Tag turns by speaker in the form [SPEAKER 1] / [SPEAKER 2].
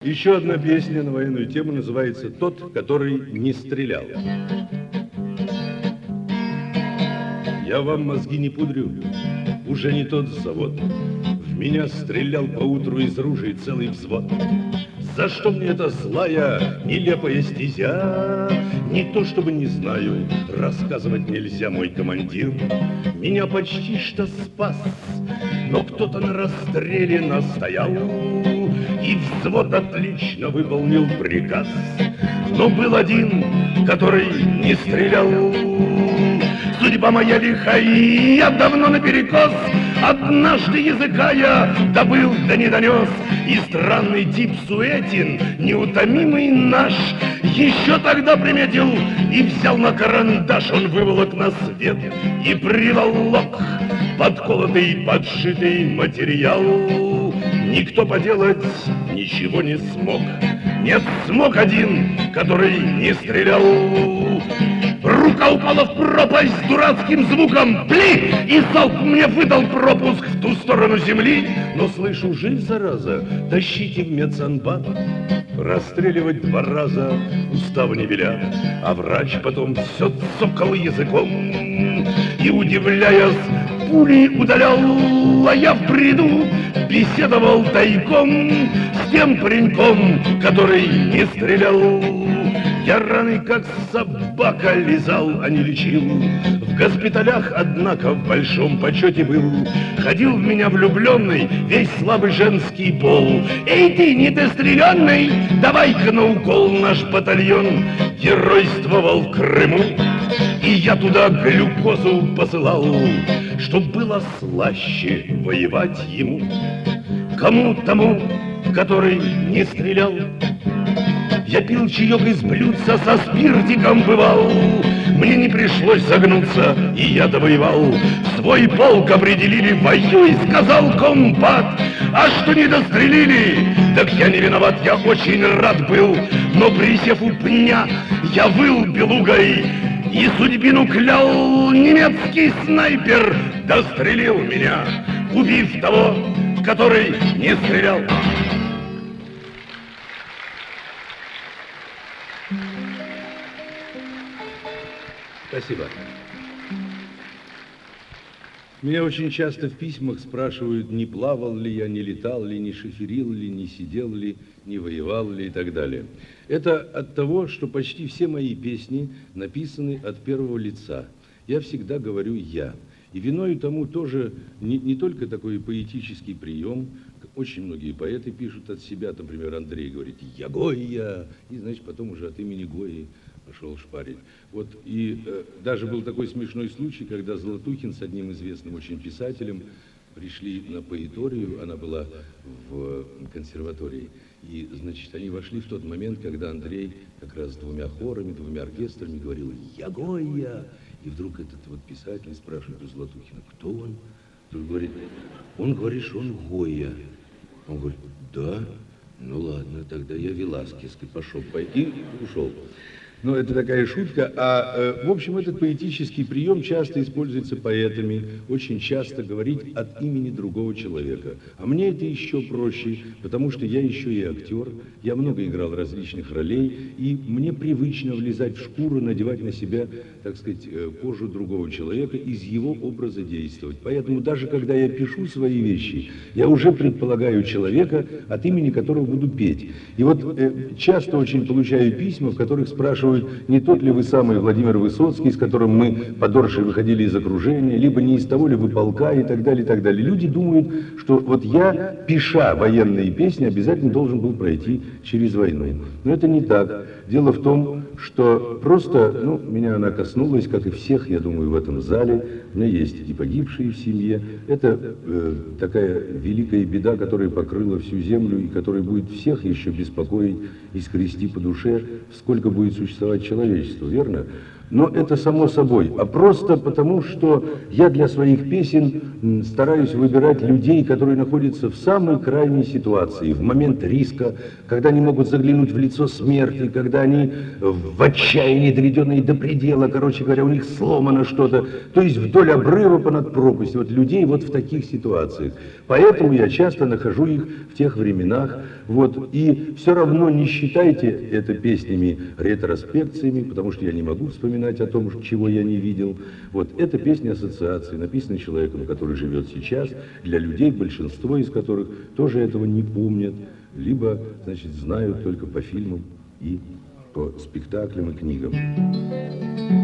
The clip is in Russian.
[SPEAKER 1] Еще одна песня на военную тему называется «Тот, который не стрелял». Я вам мозги не пудрю, уже не тот завод. В меня стрелял поутру из ружей целый взвод. За что мне эта злая, нелепая стезя? Не то чтобы не знаю, рассказывать нельзя, мой командир. Меня почти что спас, но кто-то на расстреле настоял, и взвод отлично выполнил приказ. Но был один, который не стрелял. Судьба моя лихая, я давно наперекос. Однажды языка я добыл, да не донес. И странный тип Суетин, неутомимый наш, еще тогда приметил и взял на карандаш. Он выволок на свет и приволок подколотый, подшитый материал. Никто поделать ничего не смог. Нет, смог один, который не стрелял. Рука упала в пропасть с дурацким звуком «Пли!» И залп мне выдал пропуск в ту сторону земли. Но слышу, жив, зараза, тащите в медсанбат. Расстреливать 2 раза устава не велят. А врач потом все цокал языком и, удивляясь, пули удалял. А я в бреду беседовал тайком с тем пареньком, который не стрелял. Я раны, как собака, лизал, а не лечил. В госпиталях, однако, в большом почете был. Ходил в меня влюбленный весь слабый женский пол. Эй, ты недостреленный, давай-ка на укол. Наш батальон геройствовал в Крыму, и я туда глюкозу посылал, чтоб было слаще воевать ему. Кому тому, который не стрелял, я пил чаек из блюдца, со спиртиком бывал. Мне не пришлось загнуться, и я довоевал. Свой полк определили, воюй, сказал комбат. А что не дострелили, так я не виноват, я очень рад был. Но присев у пня, я выл белугой и судьбину клял. Немецкий снайпер дострелил меня, убив того, который не стрелял. Спасибо. Меня очень часто в письмах спрашивают, не плавал ли я, не летал ли, не шоферил ли, не сидел ли, не воевал ли и так далее. Это от того, что почти все мои песни написаны от первого лица. Я всегда говорю «я». И виною тому тоже не только такой поэтический прием. Очень многие поэты пишут от себя, например, Андрей говорит «я Гойя», и, значит, потом уже от имени Гои пошел шпарить. Вот, и даже был такой смешной случай, когда Золотухин с одним известным очень писателем пришли на поэторию, она была в консерватории, и, значит, они вошли в тот момент, когда Андрей как раз с 2 хорами, 2 оркестрами говорил «я Гойя», и вдруг этот вот писатель спрашивает у Золотухина, кто он? Тут говорит, он говорит, что он Гойя. Он говорит, да, ну ладно, тогда я Веласкес, пошел, и ушел. Ну, это такая шутка. В общем, этот поэтический прием часто используется поэтами. Очень часто говорить от имени другого человека. А мне это еще проще, потому что я еще и актер. Я много играл различных ролей, и мне привычно влезать в шкуру, надевать на себя, так сказать, кожу другого человека, из его образа действовать. Поэтому даже когда я пишу свои вещи, я уже предполагаю человека, от имени которого буду петь. И вот часто очень получаю письма, в которых спрашивают, не тот ли вы самый Владимир Высоцкий, с которым мы под Оршей выходили из окружения, либо не из того ли вы полка и так далее, и так далее. Люди думают, что вот я, пиша военные песни, обязательно должен был пройти через войну. Но это не так. Дело в том, что просто, меня она коснулась, как и всех, я думаю, в этом зале. У меня есть и погибшие в семье. Это такая великая беда, которая покрыла всю землю и которая будет всех еще беспокоить и скрести по душе, сколько будет существовать человечество, верно? но это само собой, а просто потому, что я для своих песен стараюсь выбирать людей, которые находятся в самой крайней ситуации, в момент риска, когда они могут заглянуть в лицо смерти, когда они в отчаянии, доведенные до предела, короче говоря, у них сломано что-то, то есть вдоль обрыва понад пропастью, вот людей вот в таких ситуациях. Поэтому я часто нахожу их в тех временах, вот, и все равно не считайте это песнями ретроспекциями, потому что я не могу вспоминать о том, чего я не видел. Вот, это песни ассоциации, написаны человеком, который живет сейчас, для людей, большинство из которых тоже этого не помнят, либо, значит, знают только по фильмам и по спектаклям и книгам.